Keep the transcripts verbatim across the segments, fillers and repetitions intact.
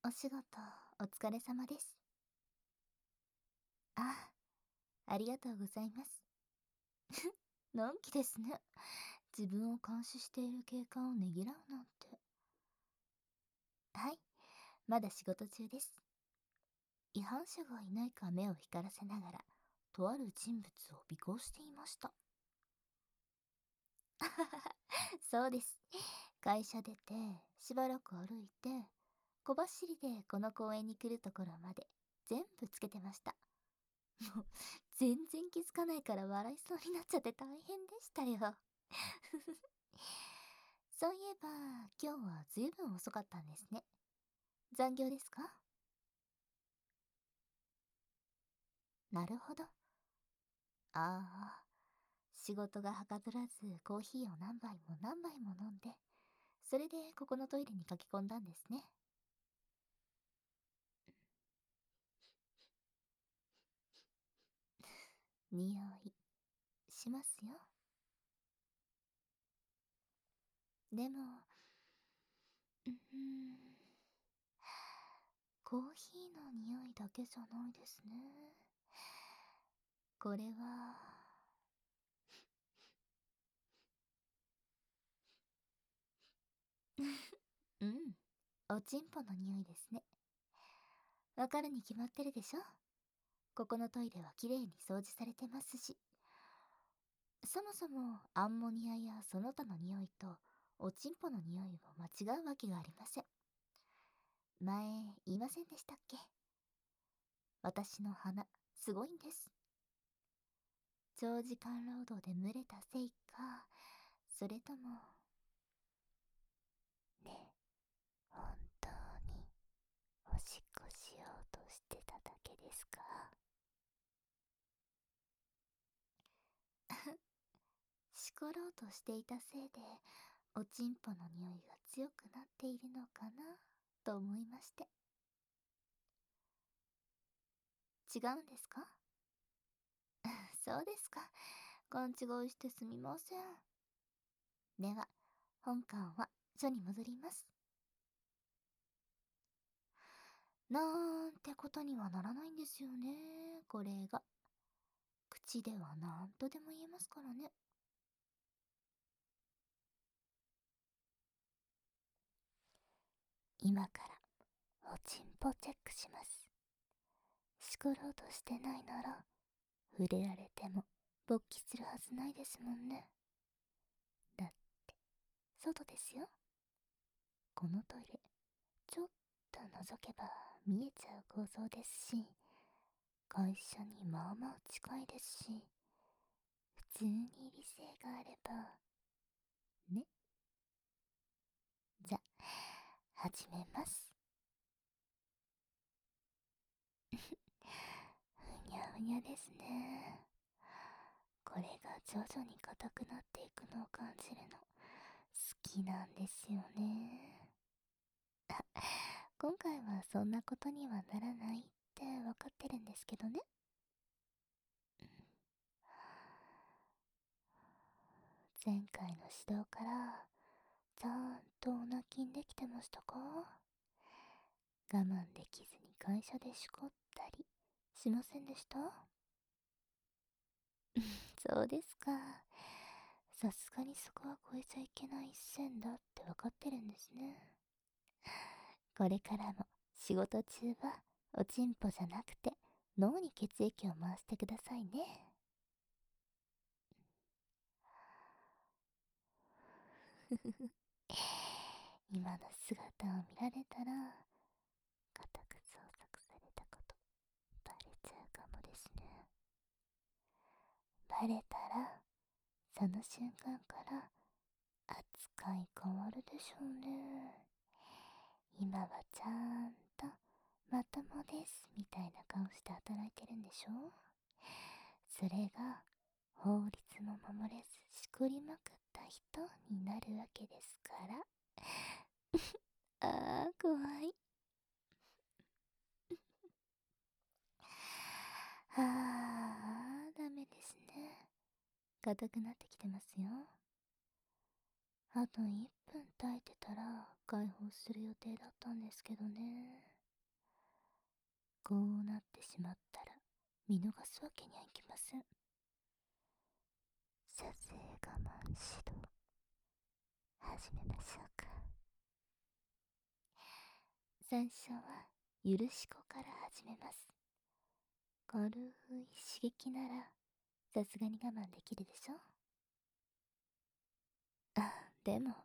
お仕事、お疲れ様です。あ、ありがとうございます。のんきですね。自分を監視している警官をねぎらうなんて。はい、まだ仕事中です。違反者がいないか目を光らせながら、とある人物を尾行していました。そうです。会社出て、しばらく歩いて、小走りでこの公園に来るところまで全部つけてました。もう、全然気づかないから笑いそうになっちゃって大変でしたよ。そういえば、今日はずいぶん遅かったんですね。残業ですか？なるほど。ああ、仕事がはかどらずコーヒーを何杯も何杯も飲んで、それでここのトイレに駆け込んだんですね。匂い、しますよ。でも、うーん、コーヒーの匂いだけじゃないですね。これは、うん、おちんぽの匂いですね。わかるに決まってるでしょ。ここのトイレはきれいに掃除されてますし。そもそもアンモニアやその他の匂いとおちんぽの匂いを間違うわけがありません。前言いませんでしたっけ？私の鼻、すごいんです。長時間労働で蒸れたせいか、それとも、ね、本当におしっこしようとしてただけですか？しころうとしていたせいで、おちんぽの匂いが強くなっているのかなと思いまして。違うんですか？そうですか。勘違いしてすみません。では、本館は書に戻ります。なんてことにはならないんですよね、これが。口ではなんとでも言えますからね。今からおちんぽチェックします。しころうとしてないなら、触れられても勃起するはずないですもんね。だって、外ですよ。このトイレ、ちょっと覗けば見えちゃう構造ですし、会社にまあまあ近いですし、普通に理性があれば、ね。じゃ、始めます。ふにゃふにゃですね。これが徐々に硬くなっていくのを感じるの、好きなんですよね。あ、今回はそんなことにはならないってわかってるんですけどね。前回の指導から、ちゃんとお泣きんできてましたか？我慢できずに会社でしこったりしませんでした？そうですか。さすがにそこは超えちゃいけない一線だってわかってるんですね。これからも仕事中はおちんぽじゃなくて脳に血液を回してくださいね。今の姿を見られたら、固く捜索されたことバレちゃうかもですね。バレたら、その瞬間から扱い変わるでしょうね。今はちゃんとまともですみたいな顔して働いてるんでしょ？それが法律も守れずしこりまくった人になるわけですから。ああ、怖い。ああ、ダメですね。硬くなってきてますよ。あといっぷん耐えてたら解放する予定だったんですけどね。 こうなってしまったら見逃すわけにはいきません。射精我慢指導始めましょうか。最初は許し子から始めます。軽い刺激ならさすがに我慢できるでしょ。あ、でも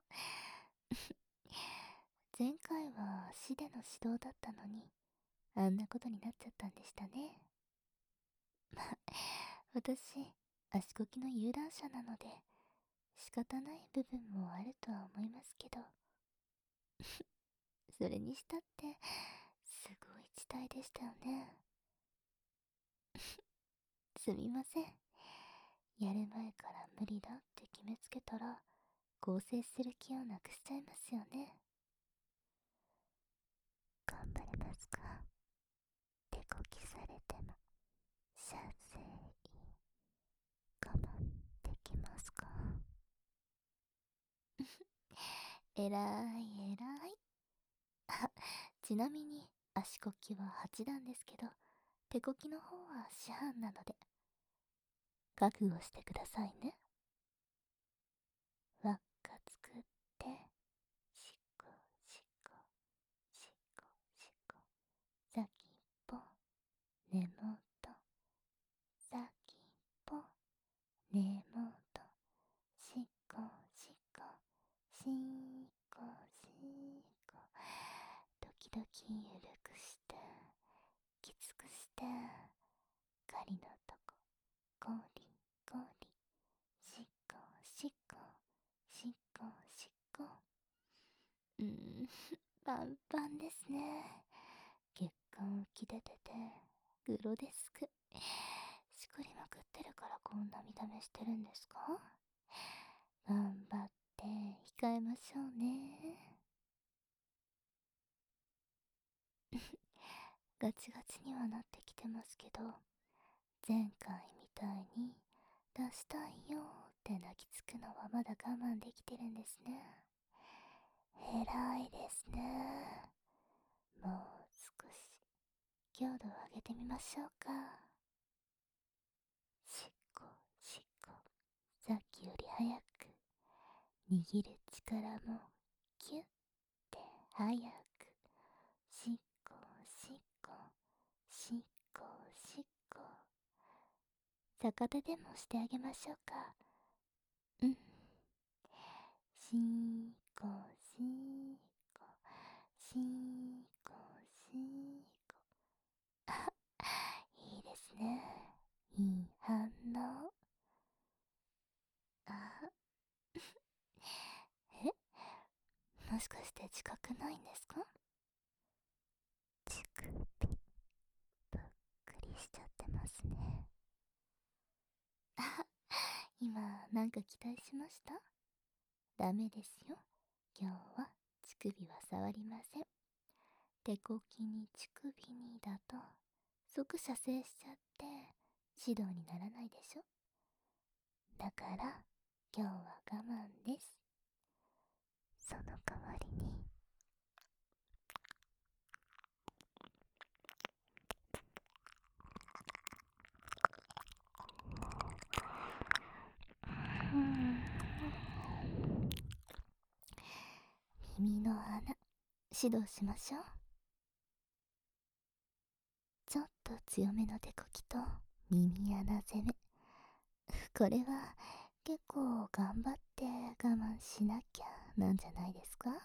前回は死での指導だったのにあんなことになっちゃったんでしたね。まあ私足こきの有段者なので仕方ない部分もあるとは思いますけどそれにしたってすごい事態でしたよね。すみません。やる前から無理だって決めつけたら更生する気をなくしちゃいますよね。頑張れますか。手こきされても射精我慢できますか。えらいえらい。あ、ちなみに足こきははちだんですけど手こきの方は師範なので覚悟してくださいね。輪っか作ってしっこしっこしっこしっこ先っぽ根元先っぽ根元しっこしっこしっこしっこ時々ゆるくしてきつくして狩りのとこゴリゴリしっこしっこしっこしっこうーんパンパンですね。血管浮き出ててグロデスクしこりまくってるからこんな見た目してるんですか。頑張って控えましょうね。ガチガチにはなってきてますけど前回みたいに出したいよって泣きつくのはまだ我慢できてるんですね。偉いですね。もう少し強度を上げてみましょうか。しっこしっこさっきより早く握る力もキュッて早くしっこしっこしっこしっこ逆手でもしてあげましょうか。うん。しーこしーこしーこしーこあ、いいですね。いい反応。あえもしかして自覚ないんですか。乳首ぷっくりしちゃってますね。あ、今なんか期待しました。ダメですよ。今日は乳首は触りません。手こきに乳首にだと即射精しちゃって指導にならないでしょ。だから今日は我慢です。その代わりに耳の穴指導しましょう。ちょっと強めの手こきと耳穴攻め、これは結構頑張って我慢しなきゃなんじゃないですか。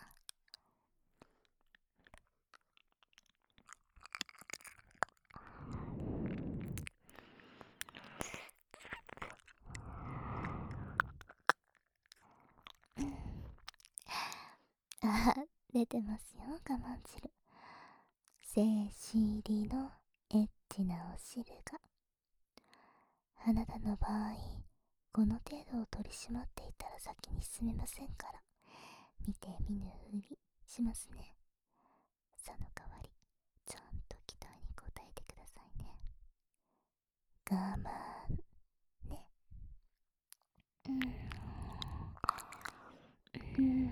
あ、出てますよ我慢汁。静止入りのエッチなお汁が。あなたの場合この程度を取り締まっていたら先に進めませんから見て見ぬふりしますね。その代わりちゃんと期待に応えてくださいね。我慢ね。うんうん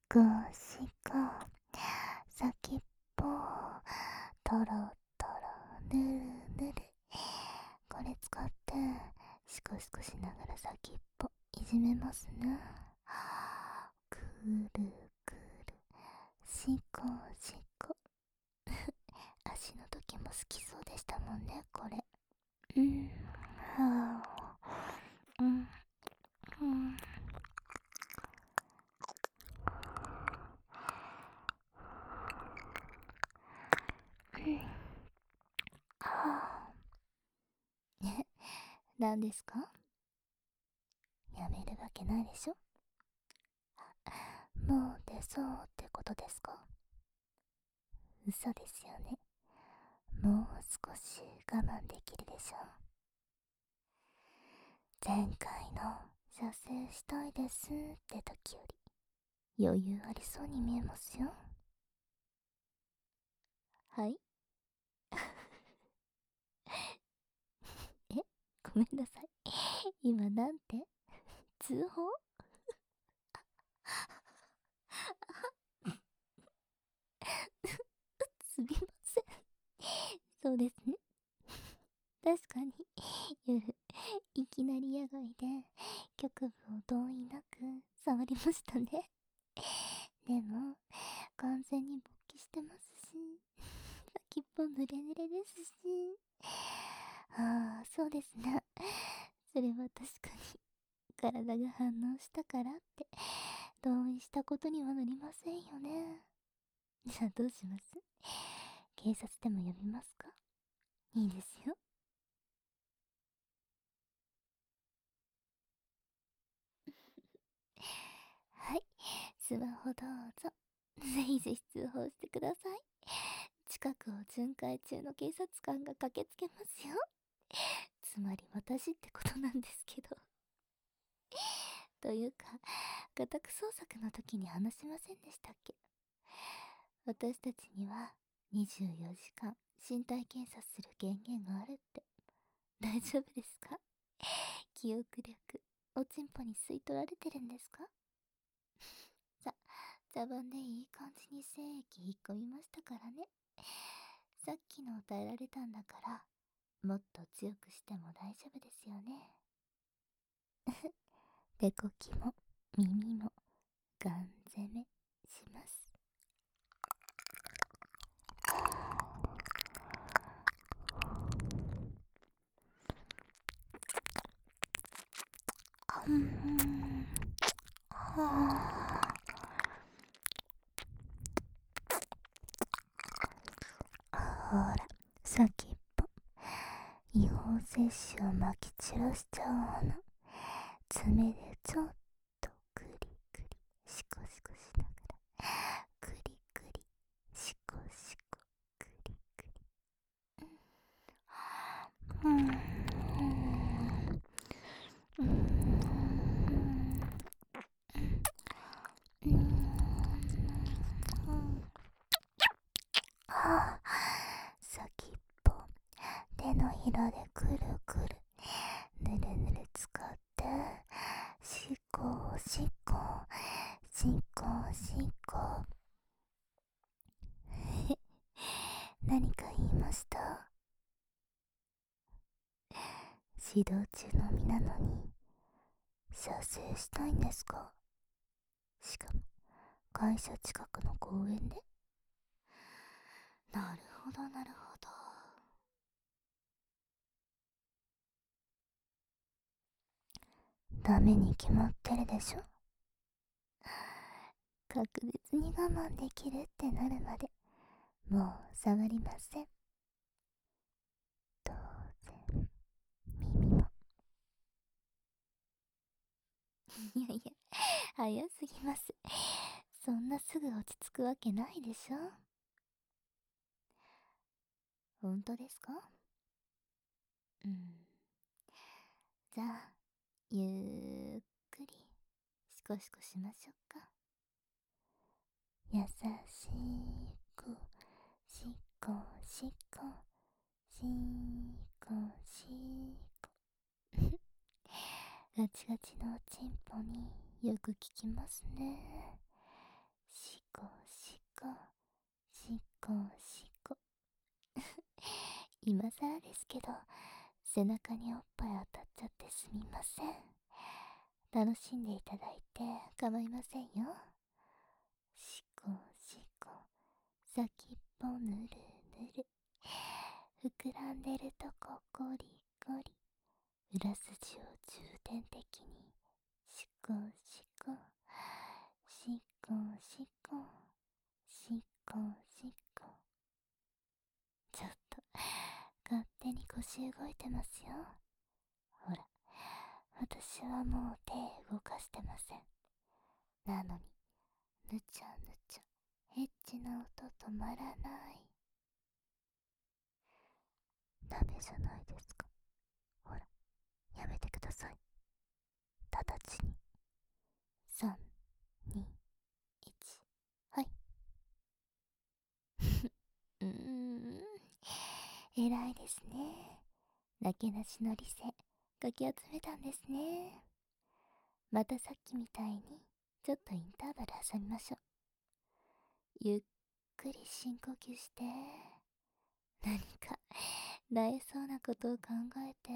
こしこ、先っぽ、とろとろ、ぬるぬる。これ使って、シコシコしながら先っぽ、いじめますね。くるくる、しこしこ。足の時も好きそうでしたもんね、これ。うん、はあ、うん、うん。はあ、ね、何ですか？やめるわけないでしょ。もう出そうってことですか？嘘ですよね。もう少し我慢できるでしょ。前回の射精したいですって時より余裕ありそうに見えますよ。はい。え、ごめんなさい。今なんて？通報？すみません。そうですね。確かに夜いきなり野外で局部を同意なく触りましたね。でも完全に勃起してますし、先っぽ濡れ濡れですし。ああ、そうですね。それは確かに体が反応したからって同意したことにはなりませんよね。じゃあどうします？警察でも呼びますか？いいですよ。はい、スマホどうぞ。ぜひぜひ通報してください。近くを巡回中の警察官が駆けつけますよ。つまり私ってことなんですけど。というか、家宅捜索の時に話しませんでしたっけ？私たちにはにじゅうよじかん身体検査する権限があるって。大丈夫ですか？記憶力、おちんぽに吸い取られてるんですか？さ、茶番でいい感じに精液引っ込みましたからね。さっきの耐えられたんだから、もっと強くしても大丈夫ですよね。手こきも耳もガン攻めします。うん、はあ、ほら、先っぽ違法摂取をまき散らしちゃうの。爪でちょっとクリクリシコシコしながら、クリクリシコシコクリクリ。うん、うん、うん、うん、うん、ああ、先っぽ手のひらでくるくるぬるぬる使ってしこしこしこしこ。何か言いました？指導中の身なのに射精したいんですか？しかも会社近くの公園で。なるほどなるほど。ダメに決まってるでしょ。確実に我慢できるってなるまでもう下がりません。当然耳も。いやいや、早すぎます。そんなすぐ落ち着くわけないでしょ。本当ですか？うん。じゃあゆっくりシコシコしましょうか。優しくしこしこしこしこ。ガチガチのおちんぽによく効きますね。 こしこしこしこ今更ですけど、背中におっぱい当たっちゃってすみません。楽しんでいただいて構いませんよ。しこしこ、先っぽぬるぬる、膨らんでるとこゴリゴリ、裏筋を重点的にしこしこしこしこしこしこ。ちょっと勝手に腰動いてますよ。ほら、私はもう手動かしてません。なのにぬちゃぬちゃエッチな音止まらない。ダメじゃないですか。ほら、やめてください。直ちに。さん、に、いち、はい。うーん、偉いですね。なけなしの理性かき集めたんですね。またさっきみたいにちょっとインターバル挟みましょう。ゆっくり深呼吸して、何かなえそうなことを考えて。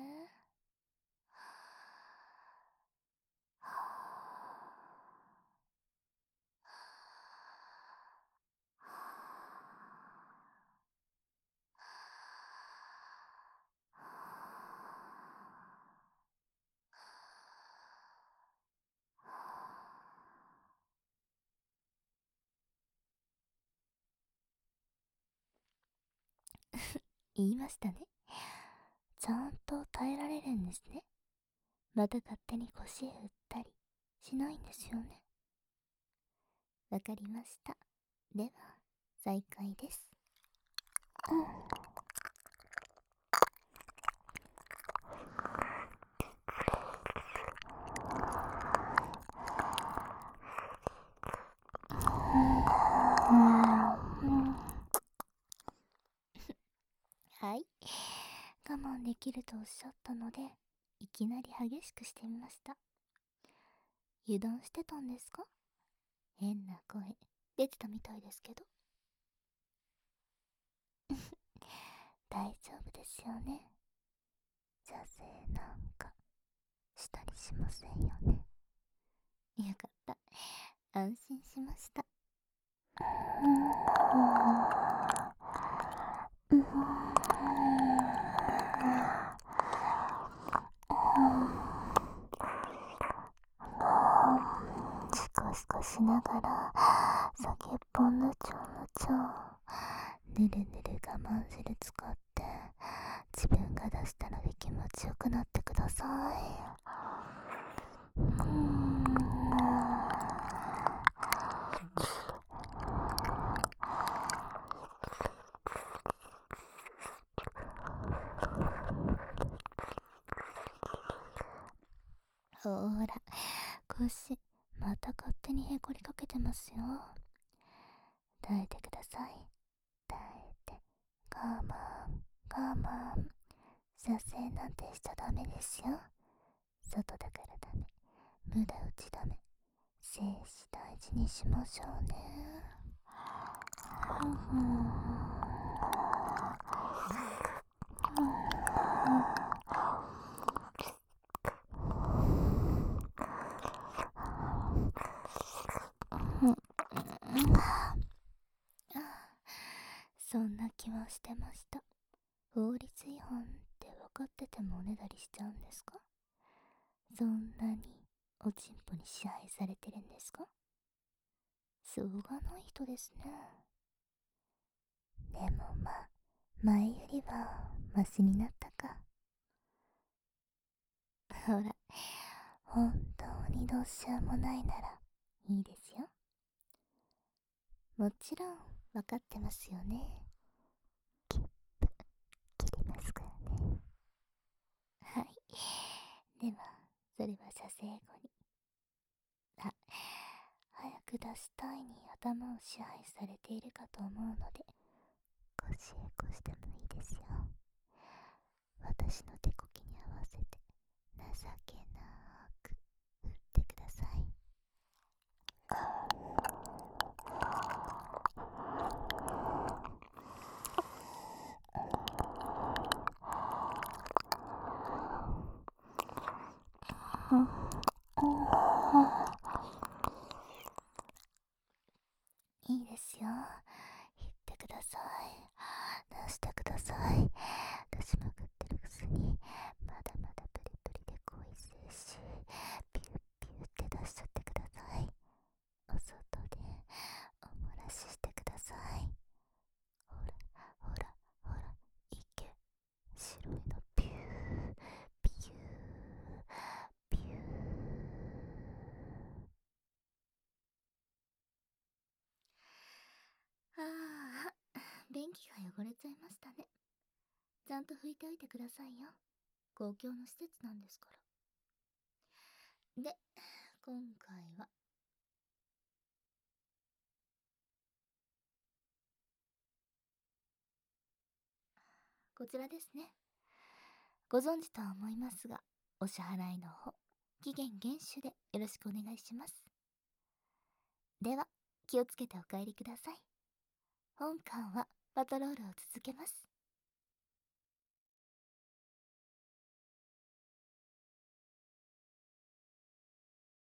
言いましたね。ちゃんと耐えられるんですね。また勝手に腰へ振ったりしないんですよね。わかりました。では再開です。うん、はい、我慢できるとおっしゃったので、いきなり激しくしてみました。油断してたんですか？変な声出てたみたいですけど。大丈夫ですよね。射精なんかしたりしませんよね。よかった、安心しました。うん、うん、シコシコしながら先っぽぬちょぬちょ、ぬるぬる我慢汁使って自分が出したので気持ちよくなってください。うーん、ほーら、腰また勝手にへこりかけてますよ。耐えてください。耐えて、我慢我慢。射精なんてしちゃダメですよ。外だからダメ、無駄打ちダメ。精子大事にしましょうね。うんうん、そんな気はしてました。法律違反って分かっててもおねだりしちゃうんですか？そんなにおちんぽに支配されてるんですか？しょうがない人ですね。でもまあ、前よりはマシになったか。ほら、本当にどうしようもないならいいですよ。もちろん分かってますよね。キップ切りますからね。はい。ではそれは射精後に。あ、早く出したいに頭を支配されているかと思うので、腰へこしてもいいですよ。私の手こきに合わせて情けなく振ってください。 いいですよ。言ってください。出してください。出しまくってるくせに、まだまだプリプリで恋しいし、ピュッピュッって出しちゃってください。お外でお漏らししてください。ほら、ほら、ほら、いけ。白いのピュー、ピュー、ピュー。ああ、便器が汚れちゃいましたね。ちゃんと拭いておいてくださいよ。公共の施設なんですから。で、今回はこちらですね。ご存知とは思いますが、お支払いの方、期限厳守でよろしくお願いします。では、気をつけてお帰りください。本館はパトロールを続けます。